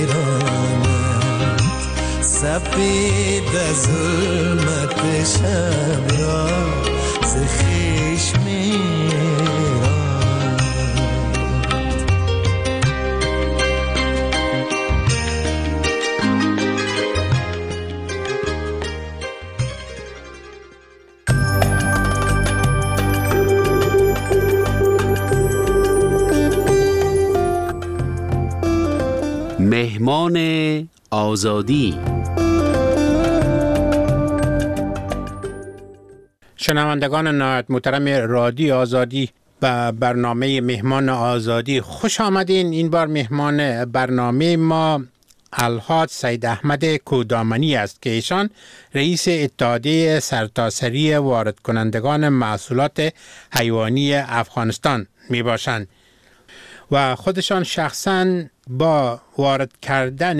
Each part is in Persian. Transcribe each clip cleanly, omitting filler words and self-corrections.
سپید ظلمت شب را ز خویش مهمان آزادی. شنوندگان نهایت محترم رادیو آزادی و برنامه مهمان آزادی خوش آمدین. این بار مهمان برنامه ما الحاج سید احمد کودامنی است که ایشان رئیس اتحادیه سرتاسری وارد کنندگان محصولات حیوانی افغانستان می باشند و خودشان شخصاً با وارد کردن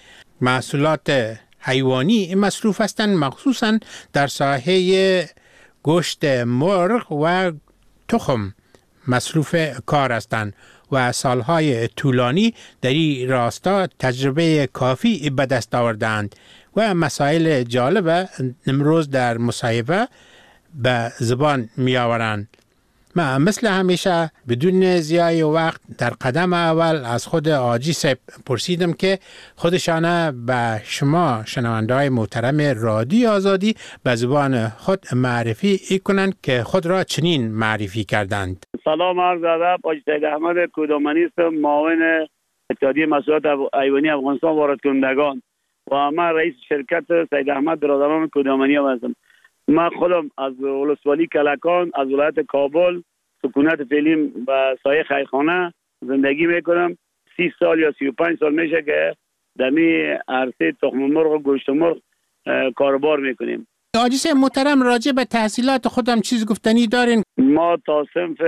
محصولات حیوانی مصروف هستند، مخصوصاً در ساحه گوشت مرغ و تخم مصروف کار هستند و سالهای طولانی در این راستا تجربه کافی به دست آوردند و مسائل جالب امروز در مصاحبه به زبان می آورند. من مثل همیشه بدون ضیاع وقت در قدم اول از خود حاجی صاحب پرسیدم که خودشانه به شما شنونده‌های محترم رادیو آزادی به زبان خود معرفی کنند که خود را چنین معرفی کردند. سلام عرض ادب، حاجی سید احمد کودامنی هستم، معاون اتحادیه محصولات حیوانی افغانستان وارد کنندگان و من رئیس شرکت سید احمد برادران کودامنی هستم. من خودم از ولسوالی کلکان از ولایت کابل سکونت فعلی به سایه خیرخانه زندگی میکنم. 30 سال یا 35 سال میشه که در می عرصه تخم مرغ و گوشت مرغ کاروبار میکنیم. حاجی صاحب محترم، راجع به تحصیلات خودم چیز گفتنی دارین؟ ما تا صنف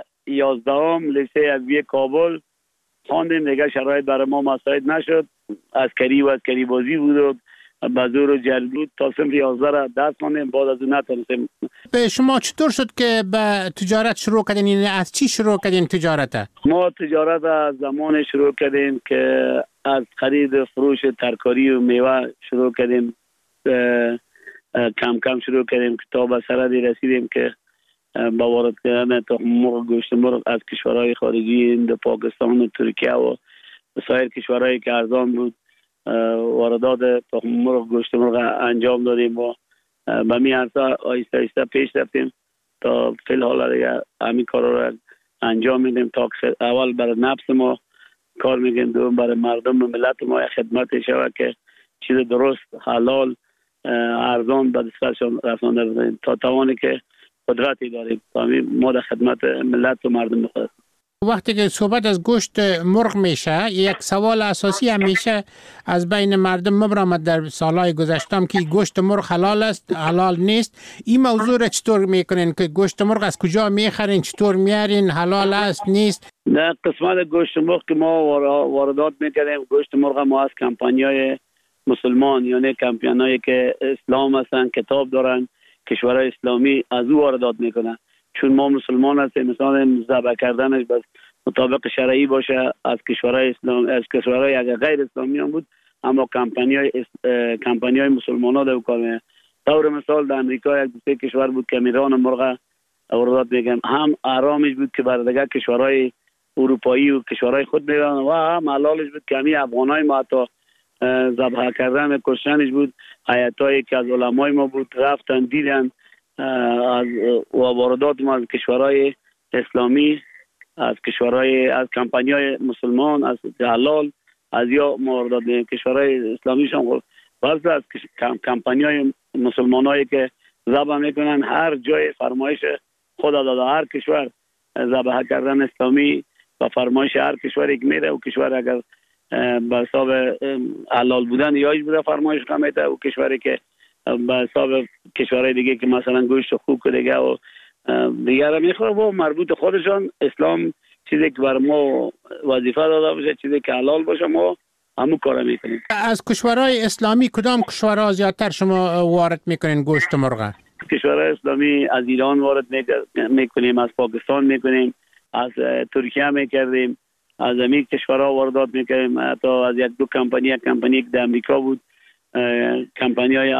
11 لیسه ادبیه کابل خواندیم، دیگه شرایط برای ما مساعد نشد. عسکری و عسکری بازی بود و بازور و جلبود تا صنف 11 را درس خواندیم، بعد از اون نتونستیم. به شما چطور شد که به تجارت شروع کردین؟ یعنی از چی شروع کردین تجارت؟ ما تجارت از زمان شروع کردیم که از خرید فروش ترکاری و میوه شروع کردیم، کم کم شروع کردیم که تا به سردی رسیدیم که با وارد کردن تخم مرغ گوشت مرغ از کشورهای خارجی هند، پاکستان و ترکیه و سایر کشورهایی که ارزان بود واردات تخم مرغ گوشت مرغ انجام دادیم و به می عرصه آیسته آیسته پیش رفتیم تا فی الحال دیگه همین کارا را انجام میدیم تا اول برای نفس ما کار میکنیم، دوم برای مردم و ملت ما خدمت شود که چیز درست حلال ارزان به دستشان رسانده بدهیم تا توانی که قدرتی داریم تا ما در خدمت ملت و مردم خود. وقتی که صحبت از گوشت مرغ میشه، یک سوال اساسی همیشه از بین مردم مبرامد در سالهای گذشتم که گوشت مرغ حلال است، حلال نیست. این موضوع را چطور میکنین که گوشت مرغ از کجا میخرین، چطور میارین، حلال است نیست؟ در قسمت گوشت مرغ که ما واردات میکنیم، گوشت مرغ ما از کمپانیای مسلمان، یعنی کمپانیایی که اسلام هستن، کتاب دارن، کشورهای اسلامی از او واردات میکنن. چون ما مسلمان هستیم، مثلا ذبح کردنش بس مطابق شرعی باشه از کشورهای اسلام، از کشورهای اگر غیر اسلامی هم بود، اما کمپانیای مسلمان‌ها در کار میکنن. طور مثال در امریکا یک دو کشور بود که میران مرغ واردات میکنن، هم حرامش بود که بر دیگر کشورهای اروپایی و کشورهای خود میرن و هم حلالش بود که همین افغانای ما حتی ذبح کردن کشتنش بود. هیئتایی که از علمای ما بود رفتن دیدن از واردات ما از کشورهای اسلامی، از کشورهای از کمپانیای مسلمان، از حلال، از یا واردات کشورهای اسلامی شون بعضی از کمپانیای مسلمانایی که ذبح میکنن هر جای فرمایش خود داده، هر کشور ذبح کردن اسلامی و فرمایش هر کشوری که میره و کشور اگر به حساب حلال بودن یاش بوده فرمایش میده و کشوری که به حساب کشورهای دیگه که مثلا گوشت خوک دیگه و دیگه میخوره و مربوط خودشان اسلام چیزی که بر ما وظیفه داده باشه، چیزی که حلال باشه ما همون کارا میکنیم. از کشورهای اسلامی کدام کشورها زیادتر شما وارد میکنین گوشت مرغ؟ کشورهای اسلامی از ایران وارد میکنیم، از پاکستان میکنیم، از ترکیه میکردیم، از همین کشورها واردات میکردیم. حتی از یک دو کمپانی که در امریکا بود، کمپانی های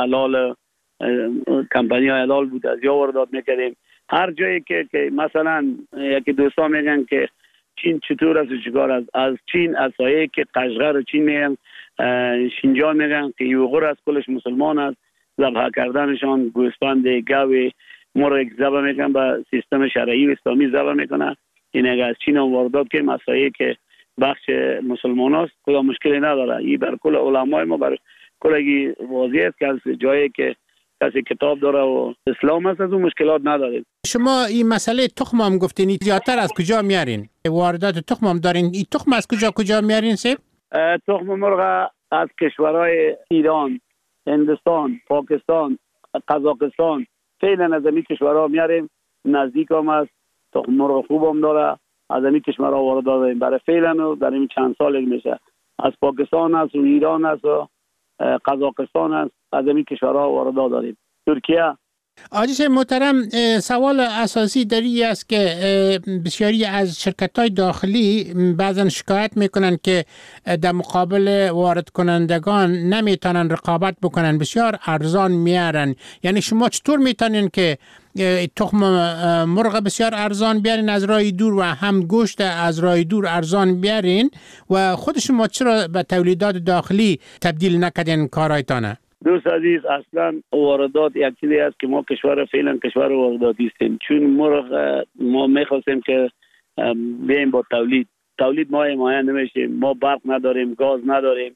حلال بود، از یا واردات میکردیم. هر جایی که مثلا یکی دوستان میگن که چین چطور است و چیکار است، از چین، از سایه که قشقر و چین میگن، شینجان میگن که یوغور از کلش مسلمان است، ذبح کردنشان گوسفند گاو مرغ ذبح میکنن، با سیستم شرعی و اسلامی ذبح میکنن. این اگر از چین هم واردات که مسایه که بخش مسلمان است کلا مشکلی نداره. این بر کل علمای ما بر کلگی واضح است که از جایی که کسی کتاب داره و اسلام است از اون مشکلات نداره. شما این مسئله تخم هم گفتین، زیادتر از کجا میارین؟ واردات تخم هم دارین، این تخم از کجا میارین سیب؟ تخم مرغ از کشورهای ایران، هندوستان، پاکستان، قزاقستان، فعلا از این کشورها میاریم. نزدیک هم است، تخم مرغ خوب هم داره، از این کشورها واردات داریم. برای فعلا در این چند سال میشه از پاکستان است و ایران است و قزاقستان است، از این کشورها واردات داریم. ترکیه. آجیش محترم، سوال اساسی در این است که بسیاری از شرکت‌های داخلی بعضا شکایت میکنن که در مقابل وارد کنندگان نمیتونن رقابت بکنن، بسیار ارزان میارن. یعنی شما چطور میتونین که تخم مرغ بسیار ارزان بیارین از راه دور و هم گوشت از راه دور ارزان بیارین و خود شما چرا به تولیدات داخلی تبدیل نکردین کارایتانه؟ دوست عزیز، اصلا واردات یک چیزی است که ما فعلا کشور وارداتی هستیم. چون مرغ ما میخواستیم که بیایم با تولید ما حمایت نمیشیم. ما برق نداریم، گاز نداریم.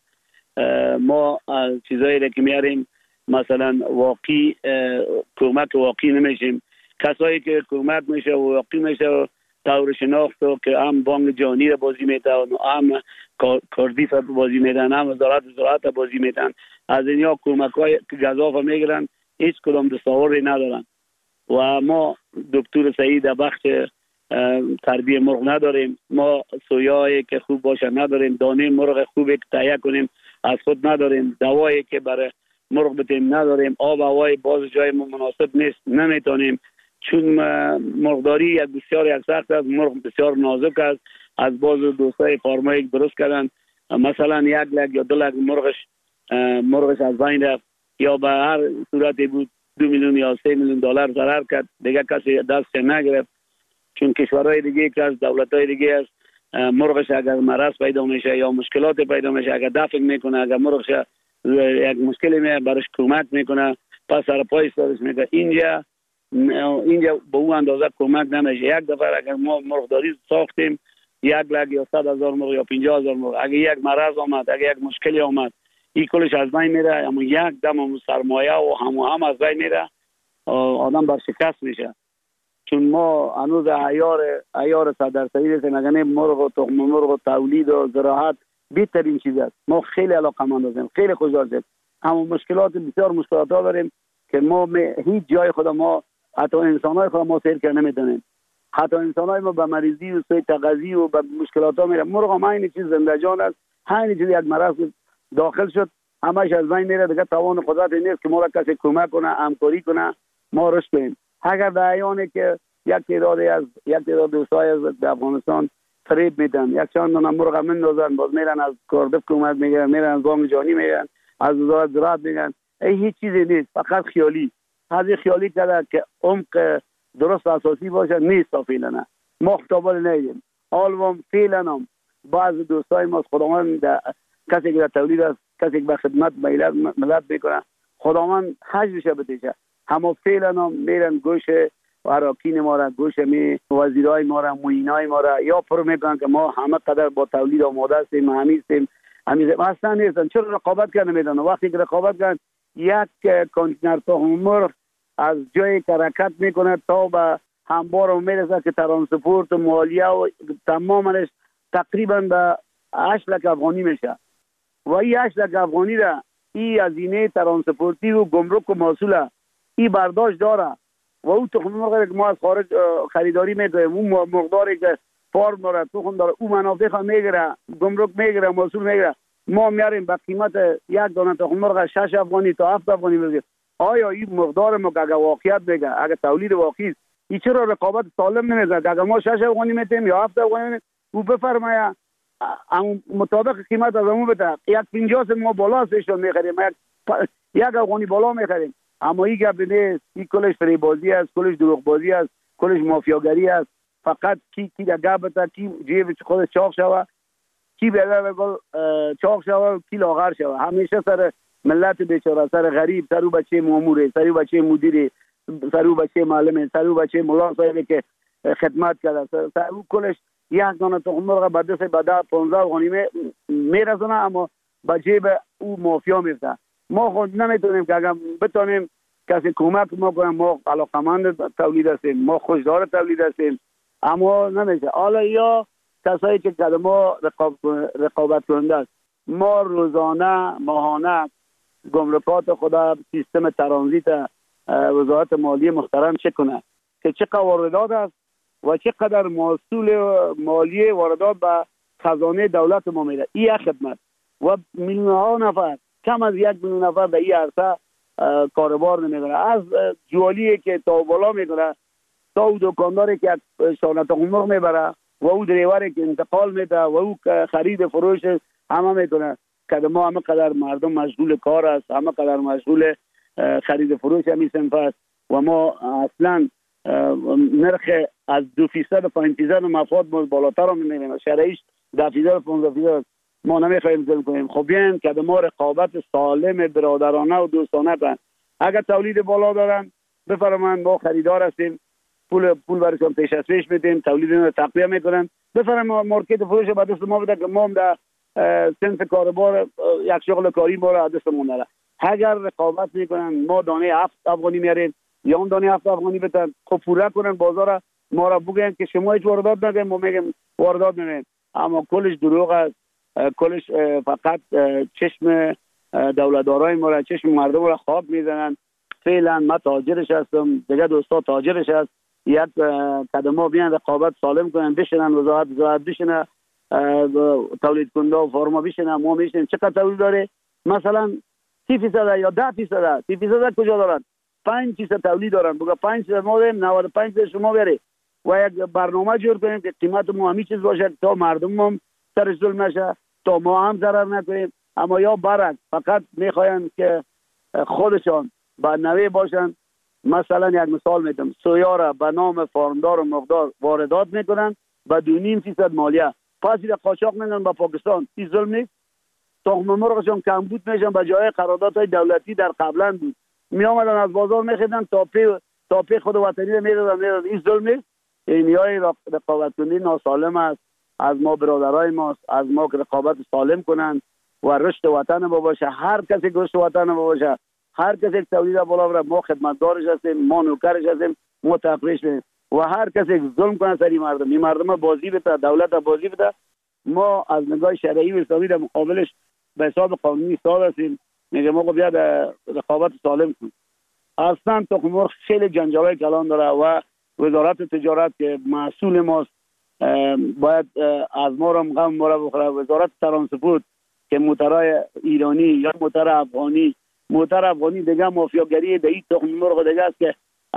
ما چیزایی که میاریم مثلا واقعی کمک واقعی نمیشیم. کسایی که کمک میشه و واقعی میشه طور شناخت که هم بانک جهانی را بازی میتن، هم کاردیف را بازی میتن، هم وزارت زراعت را بازی میتن. از اینیا کمک های که گزاف میگیرن هیچ کدام دستاوردی ندارن. و ما دکتر صحیح در بخش تربیه مرغ نداریم. ما سویایی که خوب باشه نداریم. دانه مرغ خوبی که تهیه کنیم از خود نداریم. دوایی که برای مرغ بتیم نداریم. آب هوای باز جای مناسب نیست، نمیتونیم. چون مرغداری یک بسیار سخت است، مرغ بسیار نازک است. از باز دوستای فارمایی درست کردن مثلا 1 لک یا 2 لک مرغش از بین رفت یا به هر صورتی بود 2 میلیون یا 3 میلیون دلار ضرر کرد، دیگه کسی دست نگرفت. چون کشورهای دیگه که از دولت‌های دیگه است مرغش اگر مرض پیدا میشه یا مشکلات پیدا میشه، اگر دفع میکنه، اگر مرغش یک مشکلی میاد براش کمک میکنه، پس سر پای سرش میگه. اینجا به اون اندازه کمک نمیشه. یک دفعه اگر ما مرغداری ساختیم 1 لک یا 100,000 مرغ یا 50,000 مرغ، اگر یک مرض آمد، اگر یک مشکلی آمد، این کلش از بین میره. اما یک دم سرمایه و هم از بین میره، آدم برشکست میشه. چون ما هنوز عیار 100% هستیم. اگر مرغ و تخم مرغ و تولید و زراعت بهترین چیز است. ما خیلی علاقه‌مند هستیم، خیلی خوشحال هستیم. اما بسیار مشکلات داریم که ما هیچ جای خود ما، حتی انسان‌های خود ما سیر کرده نمی‌تونیم. حتی انسان‌های ما به مریضی و سوء تغذیه و به مشکلات‌ها میره. مرغ هم این چیز زنده جان است. همین چیز یک مرض داخل شد همش از بین میره، دیگه توان قدرت نیست که ما را کسی کمک کنه، همکاری کنه، ما رشد کنیم. اگر در ایانی که یک تعداد دوستای از افغانستان فریب میدن، یک چند دونه مرغ میندازن، باز میرن از کاردف کمک میگیرن، میرن از بانک جهانی میگیرن، از وزارت زراعت میگن. هیچ چیزی نیست، فقط خیالی. هذه خیالی کرده که عمق درست اساسی باشه نیست. فعلا ما خطابال نیدیم. حالوام فعلا هم بعض دوستای ما خداوند کسی که در تولید است، کسی که به خدمت ملت میکنه، خداوند حجمش بتیشه. اما فعلا هم میرن گوش اراکین ما را، گوش وزیرای ما را، معینای ما را یا پر میکنن که ما همه قدر با تولید آماده هستیم، همیستیم اصلا نیستن. چرا رقابت کرده میدن؟ وقتی که رقابت کردن یک کانتینر تخم مرغ از جایی که حرکت میکنه تا به انبار میرسه که ترانسپورت و مالیه و تمامش تقریبا به 8 لک افغانی میشه. و این 8 لک افغانی را این هزینه ترانسپورتی و گمرک و محصول این برداشت داره. و اون تخم مرغ که ما از خارج خریداری میکنیم، اون مقداری که فارم داره، تخم داره، اون منافع هم میگیره، گمرک میگیره، محصول میگیره. ما میاریم به قیمت یک دانه تخم مرغ 6 افغانی تا 7 افغانی میگیریم. آیا این مقدار ما اگه واقعیت بگه، اگه تولید واقعی است، این چرا رقابت سالم نمیزنه؟ اگه ما 6 افغانی میتیم یا 7 افغانی میتیم، او بفرمایه اما مطابق قیمت از همون بده. یک 50 ما بالا سشون میخریم، یک افغانی بالا میخریم. اما این گپ نیست. این کلش فریبازی است، کلش دروغ بازی است، کلش مافیاگری است. فقط کی در گپ بده، کی جیب خودش چاق شوه، کی بیادر بگل چاق شوه، کی لاغر شوه. همیشه سر ملت بیچاره، سر غریب، سر او بچه ماموره، سر او بچه مدیره، سر او بچه معلمه، سر او بچه ملا صاحبی که خدمت کرده، سر او کلش یک دانه تخم مرغ به دست بده 15 افغانی میرسونه، اما به جیب او مافیا میفته. ما خود نمیتونیم که اگر بتونیم کسی کمک ما کنیم، ما علاقمند تولید هستیم، ما خوشدار تولید هستیم، اما نمیشه. حالا یا کسایی که کده ما رقابت کننده است، ما روزانه ماهانه گمرکات خدا سیستم ترانزیت وزارت مالی محترم چک کنه که چقدر واردات است و چقدر محصول مالی واردات به خزانه دولت ما میره. این خدمت و میلیون ها نفر، کم از 1 میلیون نفر در این عرصه کاروبار نمیکنه، از جوالی که تا بالا میکنه تا او دکانداری که شانه تخم مرغ میبره و او دریوری که انتقال میده و او خرید فروش همه میکنه. که ما همه قدر مردم مشغول کار است، همه قدر مشغول خرید فروش همی صنف است و ما اصلا نرخ از 2% 5% مفاد بالاتر هم نمیریم. شرعیش 10% 15% ما نمیخوایم ظلم کنیم. خب بیاین که ما رقابت سالم برادرانه و دوستانه کنن. اگر تولید بالا دارن بفرمایند، ما خریدار هستیم، پول برشون پیش از پیش میدیم، تولید رو تقویه میکنن، بفرمایند مارکت فروش به دست ما بده که ما هم در سنف کاربار یک شغل کاری ما را دستمون داره. اگر رقابت میکنن، ما دانه 7 افغانی میاریم یا اون دانه 7 افغانی بدن، خب پوره کنن بازار ما را بگن که شما هیچ واردات ندید، ما میگیم واردات ندید. اما کلش دروغ است، کلش فقط چشم دولتدارای ما را، چشم مردم را خواب میزنن. فعلا من تاجرش هستم، دیگه دوستا تاجرش هست. یک قدم بیان رقابت سالم کنن، بشنن وزارت بشنه، تولید کننده و فارما بشنه، ما میشنیم چقدر تولید داره. مثلا 30% یا 10%، 30% کجا دارن؟ 5% تولید دارن. بگه 5% ما داریم، 95% شما بری و یک برنامه جور کنیم که قیمت ما همین چیز باشه تا مردم هم سرش ظلم نشه، تا ما هم ضرر نکنیم. اما یا برعکس فقط میخواین که خودشان با نوی باشن. مثلا یک مثال میدم، سویا را به نام فارمدار و مقدار واردات میکنن با 2.5% مالیه، پس را قاچاق میدن به پاکستان. این ظلم نیست؟ تخم مرغشون کمبود میشن به جای قراردادهای دولتی در قبلا بود، می آمدن از بازار میخریدن تا پی خود وطنی را میدادن. این ظلم نیست؟ اینیای رقابت کننده ناسالم است. از ما برادرای ماست، از ما که رقابت سالم کنند و رشد وطن ما باشه. هر کسی که رشد وطن ما باشه، هر کسی که تولید بالا بره، ما خدمتدارش هستیم، ما نوکرش هستیم، ما تقریش میدیم. و هر کسی که ظلم کنه سر این مردم بازی بده، دولت بازی بده، ما از نگاه شرعی و اسلامی در مقابلش به حساب قانونی سال هستیم. میگه ما بیاد رقابت سالم کنیم. اصلا تخم مرغ خیلی جنجالای کلان داره و وزارت تجارت که مسئول ماست باید از ما را غم ما را بخوره. وزارت ترانسپورت که موترهای ایرانی یا موتر افغانی دیگه مافیاگری در این تخم مرغ دیگه است که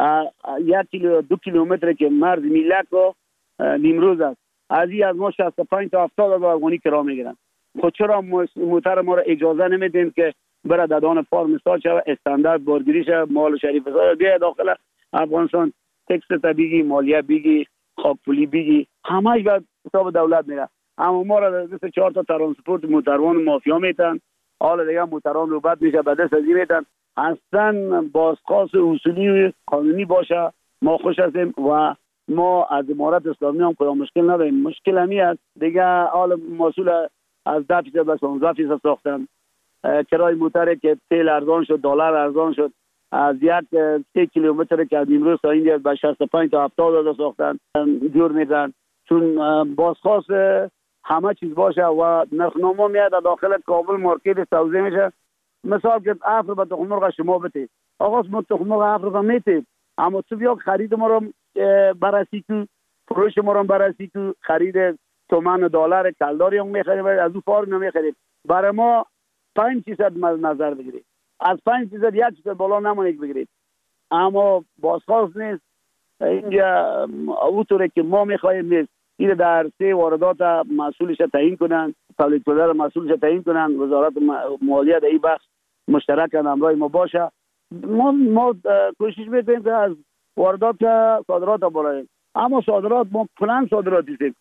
1 کیلومتر که مرز میلک و نیمروز است، از ما 65 تا 70 هزار افغانی کرا میگیرن. خود چرا موتر ما را اجازه نمیدیم که بره دادان فارم استاد شود، استاندارد بارگیری شود، مال شریف استاد بیای داخل افغانستان، تکس طبیعی، مالیه بیگی، خاکپولی بیگی، همهش به حساب دولت میره. اما ما را دست 4 تا ترانسپورت موتروان مافیا میتن، حالا دیگه موتران رو بد میشه به دست ازی میتن. اصلا بازخواست اصولی و قانونی باشه ما خوش هستیم و ما از امارت اسلامی هم کدام مشکل نداریم. مشکل همی است دیگه، حالا مسئول از 10% به 15% ساختن. کرای موتر که تیل ارزان شد، دلار ارزان شد، از 3 کیلومتر که از امروز تا اینجا به 65 تا 70 هزار ساختن جور میدن، چون بازخواست همه چیز باشه و نرخنامه میاد داخل کابل مارکت توزیع میشه. مثال که افر به تخم مرغ شما بتید، آقا ما تخم مرغ افر رو میتید، اما تو بیا خرید ما رو بررسی کو، فروش ما رو بررسی کو، خرید تومان دلار کلداری هم میخریم، از اون فارم نمیخریم. برای ما 5% نظر بگیرید، از 5% 1% بالا نمونید بگیرید. اما بازخواست نیست اینجا، اونطوری که ما میخوایم نیست. این در سه واردات مسئولش تعیین کنن، تولید کننده مسئولش تعیین کنن، وزارت مالیه در این بخش مشترک همراه ما باشه. ما کوشش میکنیم که از واردات صادرات بالاییم، اما صادرات ما پلان صادرات دیدیم.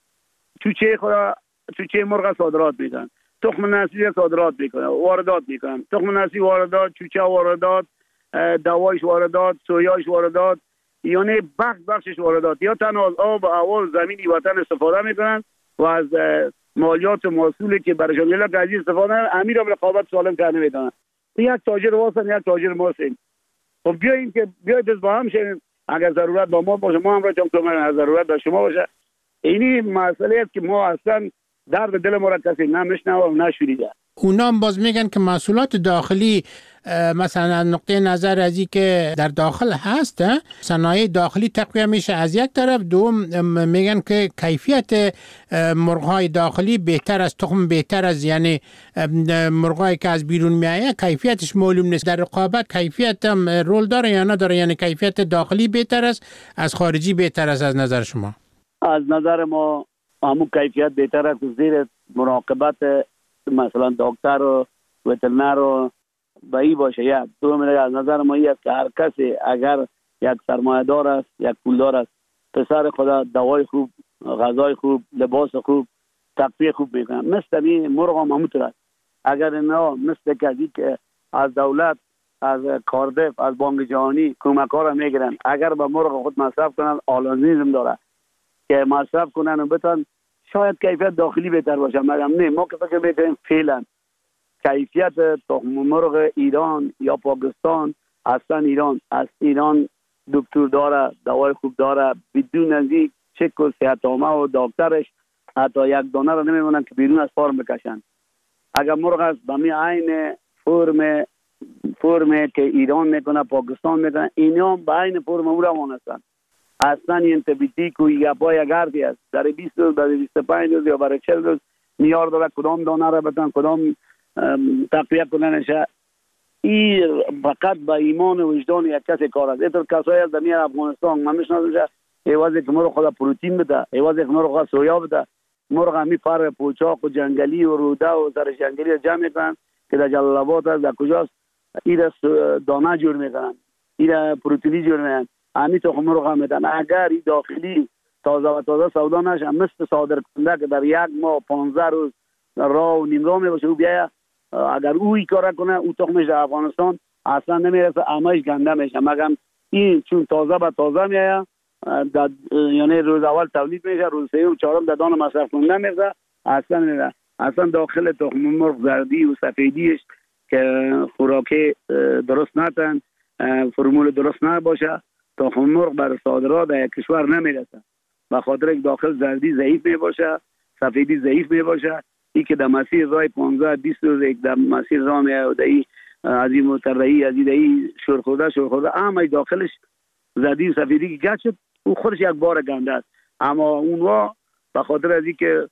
چوچه مرغ صادرات میکنن، تخم نسلی صادرات میکنن، واردات میکنن، تخم نسلی واردات، چوچه واردات، دوایش واردات، سویاش واردات، یعنی بخشش واردات. یا تنها از آب و هوا زمینی وطن استفاده میکنن و از مالیات محصولی که برشان میاد که از این استفاده میکنن، امیر هم رقابت سالم کرده میدونن. یک تاجر واسن، یک تاجر ماسن. خب بیایید از با هم شیم. اگر ضرورت با ما باشه ما هم را چون کنیم، ضرورت با شما باشه. اینی مسئله است که ما اصلا درد دل ما را کسی نمیشنوه و نشنیده. اونا هم باز میگن که محصولات داخلی مثلا از نقطه نظر از این که در داخل هست صنایع داخلی تقویه میشه از یک طرف، دوم میگن که کیفیت مرغ‌های داخلی بهتر از تخم، بهتر از یعنی مرغ‌هایی که از بیرون میایه کیفیتش معلوم نیست. در رقابت کیفیت هم رول داره یا نداره؟ یعنی کیفیت داخلی بهتر است از خارجی بهتر است از نظر شما؟ از نظر ما همون کیفیت بهتر است زیر مراقبت مثلا دکتر و وترنر و بایی باشه. یک دوم از نظر ما این است که هر کسی اگر یک سرمایه‌دار است، یک پولدار است، پسر خدا دوای خوب، غذای خوب، لباس خوب، تغذیه خوب میکنه. مثل این مرغ هم همونطور است. اگر اینا مثل کسی که از دولت، از کاردف، از بانک جهانی کمک‌ها را میگیرن، اگر به مرغ خود مصرف کنن، آلانیزم داره که مصرف کنن و بتن، شاید کیفیت داخلی بهتر باشه. مگر نه، ما که فکر میکنیم فعلا کیفیت تخم مرغ ایران یا پاکستان، اصلا ایران دکتر داره، دوای خوب داره، بدون از این چک و صحت‌نامه و دکترش حتی یک دانه را نمیمونن که بیرون از فارم بکشن. اگر مرغ است به می عین فرم که ایران میکنه، پاکستان میکنه، اینا به عین فرم او روان هستن. اصلا این تبیتیک و یا پای گردی است. در 20 روز، در 25 روز یا برای 40 روز میار داره کدام دانه را بتن، کدام تقویه کننشه. این فقط با ایمان و وجدان یک کسی کار است. اینطور کسایی از در افغانستان من میشناسمش، ایوازی که مرغ خدا پروتئین بده، ایوازی که مرغ خدا سویا بده، مرغ همی پر پوچاق و جنگلی و روده و سر جنگلی را جمع میکنن که در جلال آباد است، در کجاست، این دانه جور میکنن، این پروتئینی جور میکنن، همی تخم مرغ هم میدن. اگر این داخلی تازه و تازه سودا نشه، مثل صادر کننده که در یک ماه 15 روز راه و نیم راه میباشه، او بیایه اگر او این کار کنه، او تخمش در افغانستان اصلا نمیرسه، همهش گنده میشه. مگر این چون تازه به تازه میایه، یعنی روز اول تولید میشه، روز سوم و چهارم در دان مصرف کننده میرسه، اصلا نمیره. اصلا داخل تخم مرغ زردی و سفیدیش که خوراکی درست نتن، فرمول درست نباشه، تخم مرغ بر صادرات در کشور نمیرسه. به خاطر که داخل زردی ضعیف میباشه، سفیدی ضعیف میباشه. این که در مسیر راه 15-20 روز یک در مسیر راه میاد، از این مترهی، از این شورخورده اما داخلش زردی و سفیدی که گچ شد، او خودش یک بار گنده است. اما اونها به خاطر از این که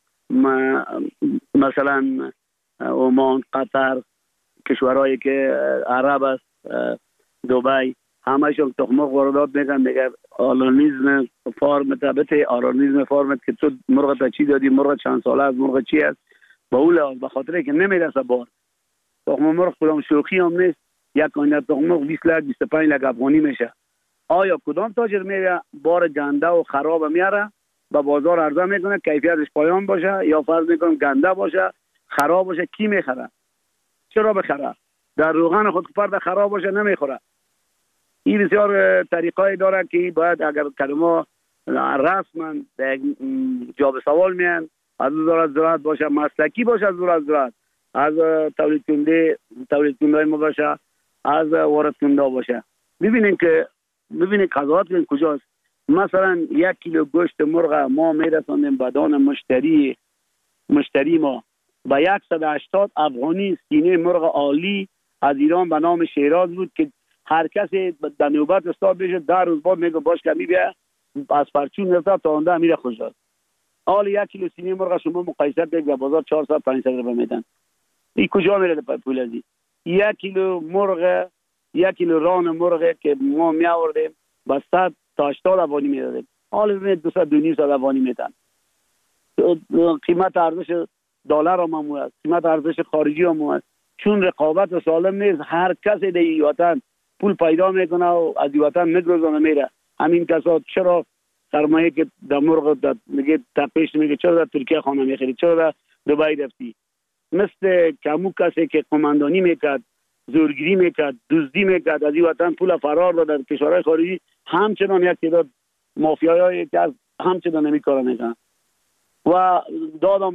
مثلا عمان، قطر، کشورهایی که عرب است، دبی، همهشون تخم مرغ واردات میکنن. دیگر آلانیزم فارمت که تو مرغ تا چی دادی، مرغ چند ساله از مرغ چی است، با اون لحاظ به خاطر که نمیرسه بار. تخم مرغ کدام شوخی هم نیست. یک کاینه تخم مرغ 20 لک 25 لک افغانی میشه. آیا کدام تاجر میره بار گنده و خراب میاره به بازار عرضه میکنه، کیفیتش پایان باشه، یا فرض میکنم گنده باشه، خراب باشه، کی میخره؟ چرا بخره؟ در روغن خود فرد خراب باشه نمیخوره. این بسیار طریقای داره که باید اگر کلمه رسما جواب سوال میان، از وزارت زراعت باشه، مسلکی باشه، از وزارت زراعت، از تولید کننده ما باشه، از وارد کننده باشه. ببینید قضاوت ببینید کجاست. مثلا 1 کیلو گوشت مرغ ما میرسانیم به دان مشتری ما به 180 افغانی. سینه مرغ عالی از ایران به نام شیراز بود که هر کسی در نوبت استاد بشه، در روز بعد میگه باش کمی بیا از پرچون نرفته تا اونده میره خوشدار. حالا 1 کیلو سینه مرغ شما مقایسه کنید در بازار 400-500 روپیه میدن. این کجا میره پول ازی؟ 1 کیلو مرغ، 1 کیلو ران مرغ که ما می آوردیم با 100 تا 80 افغانی میدادیم، حالا ببینید 200-200 افغانی میدن. قیمت ارزش دلار هم است، قیمت ارزش خارجی هم است. چون رقابت سالم نیست، هر کسی در این وطن پول پیدا میکنه و از این وطن میگذرونه میره. همین کسا چرا سرمایه که در مرغ میگه تپش میگه چرا در ترکیه خانه میخری، چرا در دبی رفتی؟ مثل کمو کسی که قماندانی میکرد، زورگیری میکرد، دزدی میکرد، از این وطن پول فرار داد در کشورهای خارجی، همچنان یک تعداد مافیاهای که همچنان نمی کار میکنن و دادم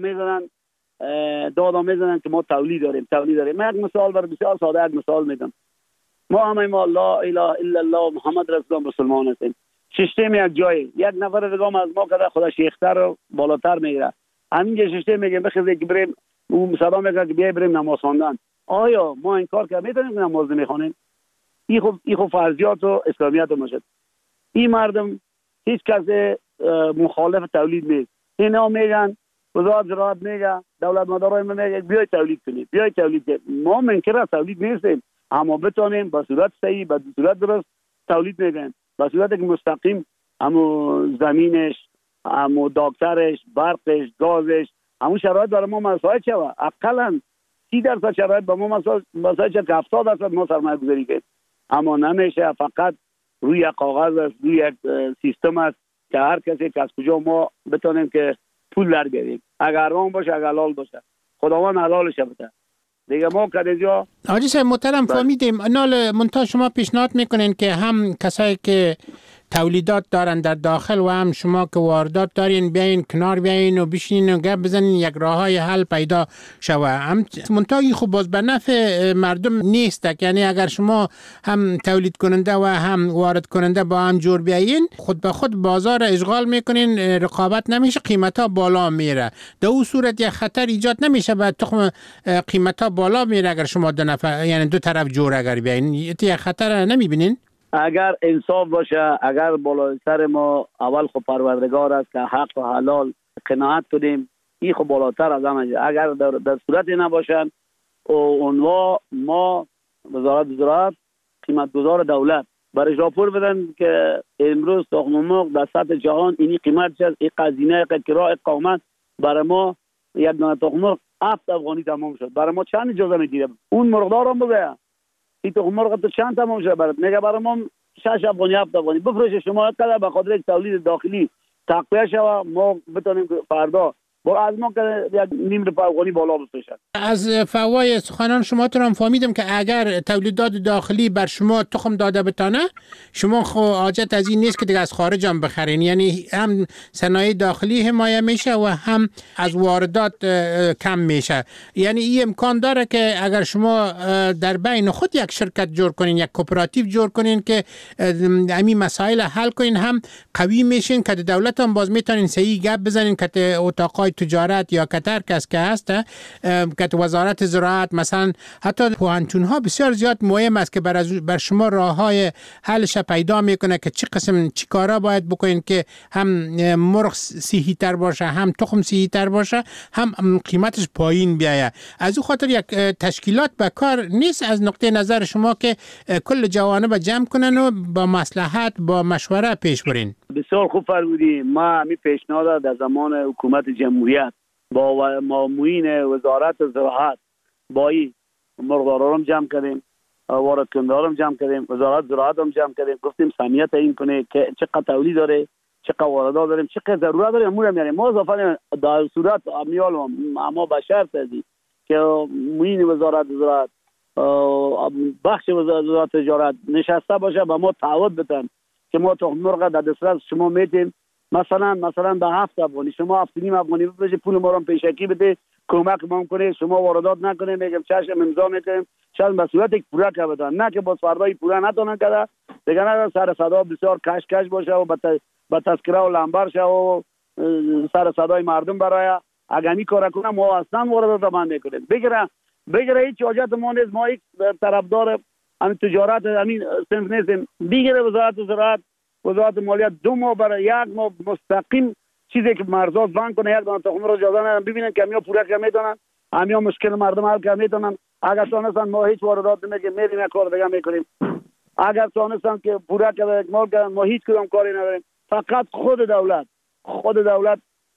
میزنن که ما تولید داریم. من یک مثال برای بسیار ساده یک مثال میگم. ما لا اله الا الله محمد رسول الله مسلمان هستیم. سیستم یک جای یک نفر دیگه از ما کده خدا شیختر و بالاتر میگیره، همین سیستم میگه بخیزه که بریم، اون صدا میگه که بیای بریم نماز خواندن. آیا ما این کار که میتونیم نماز نمیخوانیم؟ این خب فرضیات و اسلامیت باشد. این مردم هیچ کس مخالف تولید نیست. اینا میگن وزارت زراعت میگه، دولت مدارای میگه بیای تولید کنید، بیای تولید کنید. ما منکر تولید نیستیم، اما بتونیم به صورت صحیح، به صورت درست تولید میگن، به صورت که مستقیم همو زمینش، همو داکترش، برقش، گازش، همو شرایط برای ما مساعد شود. اقلا 30% شرایط به ما مساعد شد که 70% ما سرمایه گذاری کنیم. اما نمیشه، فقط روی یک کاغذ است، روی یک سیستم است که هر کسی که از کجا ما بتونیم که پول در بیاریم. اگر حرام باشه، اگر حلال باشه، خداوند حلالش بده دیگه. ما کدیجا حاجی صاحب محترم فهمیدیم. نال منتها شما پیشنهاد میکنین که هم کسایی که تولیدات دارن در داخل و هم شما که واردات دارین بیاین کنار بیاین و بشینین و گپ بزنین، یک راههای حل پیدا شوه. هم منتها خب باز به نفع مردم نیست. یعنی اگر شما هم تولید کننده و هم وارد کننده با هم جور بیاین، خود به خود بازار اشغال میکنین، رقابت نمیشه، قیمتا بالا میره. در اون صورت یک خطر ایجاد نمیشه به تخم قیمتا بالا میره اگر شما دو نفر یعنی دو طرف جور اگر بیاین؟ یک خطر نمیبینین؟ اگر انصاف باشه، اگر بالای سر ما اول خب پروردگار است که حق و حلال قناعت کنیم، این خب بالاتر از همه. اگر در صورت نباشن اونوا ما وزارت زراعت قیمت گذار دولت برای راپور بدن که امروز تخم مرغ در سطح جهان اینی قیمت شد، این قزینه کرای قومت برای ما یک دانه تخم مرغ 7 افغانی تمام شد. برای ما چند اجازه میگیره اون مرغدار هم بگه این تخم مرغ تو چند تمام شده؟ میگه برای ما 6 افغانی 7 افغانی بفروشه. شما قدر به خاطر یک تولید داخلی تقویه شوه، ما بتونیم فردا با از ما که یک نیم روپیه افغانی بالا بفروشه. از فوای سخنان شما هم فهمیدم که اگر تولیدات داخلی بر شما تخم داده بتانه، شما خو حاجت از این نیست که دیگه از خارج هم بخرین. یعنی هم صنایع داخلی حمایه میشه و هم از واردات کم میشه. یعنی این امکان داره که اگر شما در بین خود یک شرکت جور کنین، یک کوپراتیو جور کنین که همین مسائل حل کنین، هم قوی میشین که دولت هم باز میتونین صحیح گپ بزنین که اتاقای تجارت یا کتر کس که هست که وزارت زراعت مثلا حتی پوهنتون ها بسیار زیاد مهم است که بر شما راه های حلش پیدا میکنه که چی قسم چی کارا باید بکنین که هم مرغ صحی تر باشه، هم تخم صحی تر باشه، هم قیمتش پایین بیایه. از او خاطر یک تشکیلات به کار نیست از نقطه نظر شما که کل جوانب جمع کنن و با مصلحت با مشوره پیش برین؟ بسیار خوب فرمودی. ما می پیشنهاد در زمان حکومت جمهوریت با مامورین وزارت زراعت با این مرغدارا هم جمع کردیم، وارد کننده هم جمع کردیم، وزارت زراعت هم جمع کردیم، گفتیم سمیت این کنه که چقدر تولید داره، چقدر واردات داریم، چقدر ضرورت داریم، امور میاریم. ما اضافه در صورت امیال اما به شرط ازی که معین وزارت زراعت بخش وزارت تجارت نشسته باشه با ما تعهد بدن که ما تخم مرغ در دسترس شما میدیم، مثلا به 7 افغانی شما 7.5 افغانی بشه، پول ما رو پیشکی بده، کمک ما کنه، شما واردات نکنه. میگم چشم امضا میکنیم، شاید به صورت یک پوره که بدن، نه که باز فردای پوره نتونن کرده دیگه، نه سر صدا بسیار کش باشه و با تذکره و لمبر شه و سر صدای مردم برای اگمی کار کنه. ما اصلا واردات بند میکنیم. بگیره هیچ حاجت ما نیست. ما یک طرفدار همین تجارت همین صنف نیستیم. بگیره وزارت زراعت، وزارت مالیات 2 ماه برای 1 ماه مستقیم چیزی که مرزات بند کنه، یک دانه تخم رو اجازه ندن، ببینن که همیا پوره که میدونن، همیا مشکل مردم حل که میدونن. اگر تونستن ما هیچ واردات نمیگیم، میریم یک کار دیگه میکنیم. اگر تونستن که پوره که اکمال کردن، ما هیچ کدام کاری نداریم. فقط خود دولت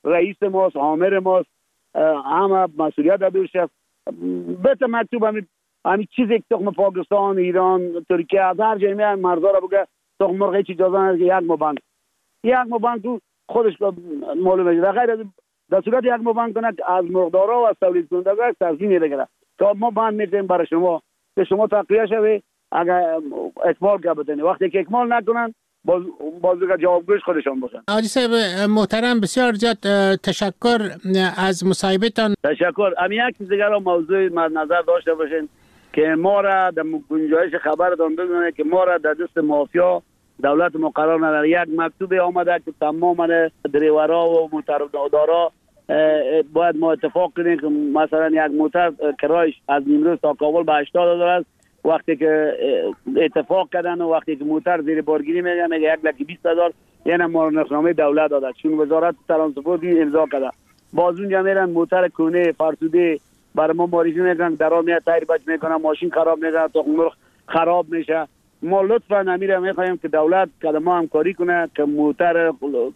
رئیس ماست، آمر ماست، همه مسئولیت دوش است. بهت مکتوب همین چیزی که تخم پاکستان، ایران، ترکیه از هر جایی میان مردا را بگه تخم مرغ هیچ اجازه نداره که یک مبند تو خودش معلومه. در غیر از در صورت یک مبند کنه از مرغدارا و از تولید کنندگان تضمین بگیره تا ما بند میتیم برای شما که شما تقویه شوی. اگر اکمال که بدنی وقتی که اکمال نکنن باز دیگه جوابگوش خودشان باشن. حاجی صاحب محترم بسیار زیاد تشکر از مصاحبهتان. تشکر. یک چیز دیگر موضوع نظر داشته باشین که ما را در گنجایش خبرتان بدونه که ما را در دست مافیا دولت مقرر نداره. یک مکتوب آمده که تمام دریورا و موتردارا باید ما اتفاق کنیم که مثلا یک موتر کرایش از نیمروز تا کابل به 80 دلار است. وقتی که اتفاق کردن و وقتی که موتر زیر بارگیری میگه 1,20,000 یعنی نرخنامه دولت داده چون وزارت ترانسپورت امضا کرده. باز اونجا میرن موتر کونه فرسوده برای ما معرفی میکنن، درا میاد تایر بچ میکنن، ماشین خراب میشه، تخم مرغ خراب میشه. ما لطفا نمیره میخوایم که دولت کدام همکاری کنه که موتر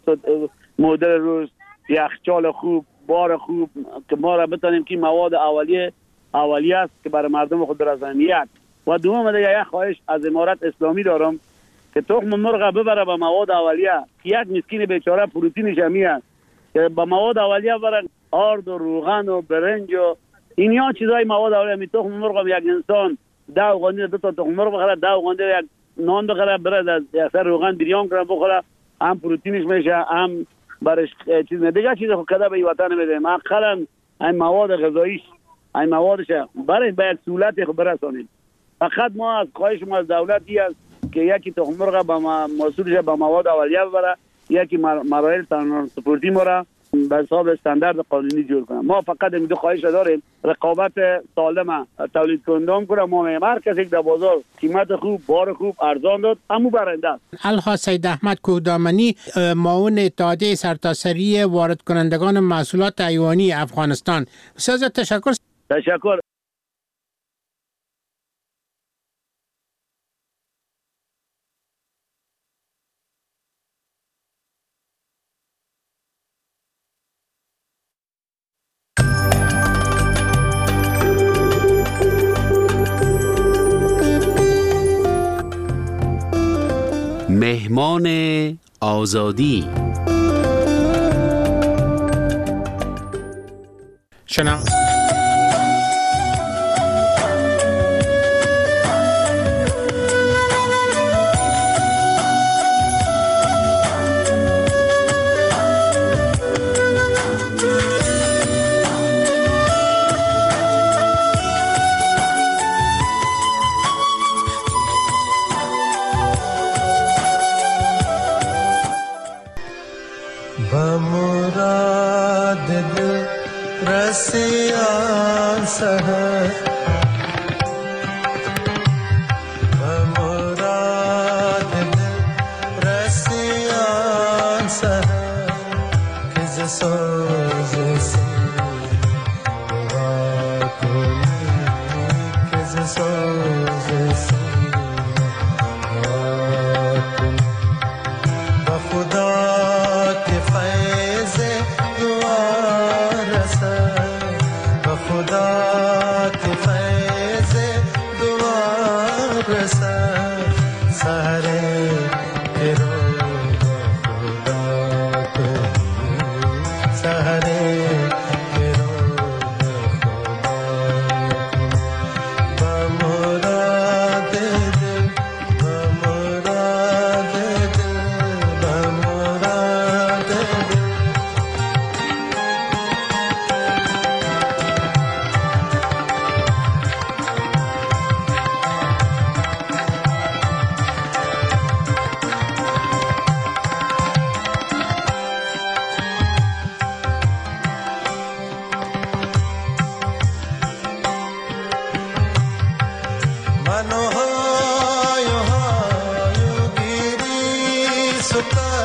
مدل روز، یخچال خوب، بار خوب که ما را بتونیم که مواد اولیه است که برای مردم خود برسانیم. یک و دوم دیگه یک خواهش از امارت اسلامی دارم که تخم مرغ ببره به مواد اولیه. یک مسکین بیچاره پروتئینش میاد که به مواد اولیه بره، آرد و روغن و برنج و اینیا چیزای مواد اولیه. می تخم مرغ یک انسان 10 قندیل 2 تا تخم مرغ بخره، 10 قندیل یک نان بخره، بره از سر روغن بریان کنه بخوره، هم پروتئینش میشه هم برش چیز دیگه چیز خود کده به وطن میده. اقلا این مواد غذاییش این موادش برای به یک سهولت خود برسانید. فقط ما از خواهش ما از دولتی است که یکی تخم مرغ به مسئولش به مواد اولیه ببره، یکی مراحل ترانسپورتی ما را به حساب استاندارد قانونی جور کنه. ما فقط این دو خواهش داریم، رقابت سالم تولید کنندگان کنه. ما هر کسی که در بازار قیمت خوب، بار خوب، ارزان داد همو برنده است. الحاج سید احمد کوهدامنی، معاون اتحادیه سرتاسری وارد کنندگان محصولات حیوانی افغانستان، بسیار تشکر. تشکر. مهمان آزادی. بمراد دل رسیان سهر، بمراد دل رسیان سهر که ز سوز سینه دعا کنی، که ز سوز سینه دعا کنی. با خدا Suka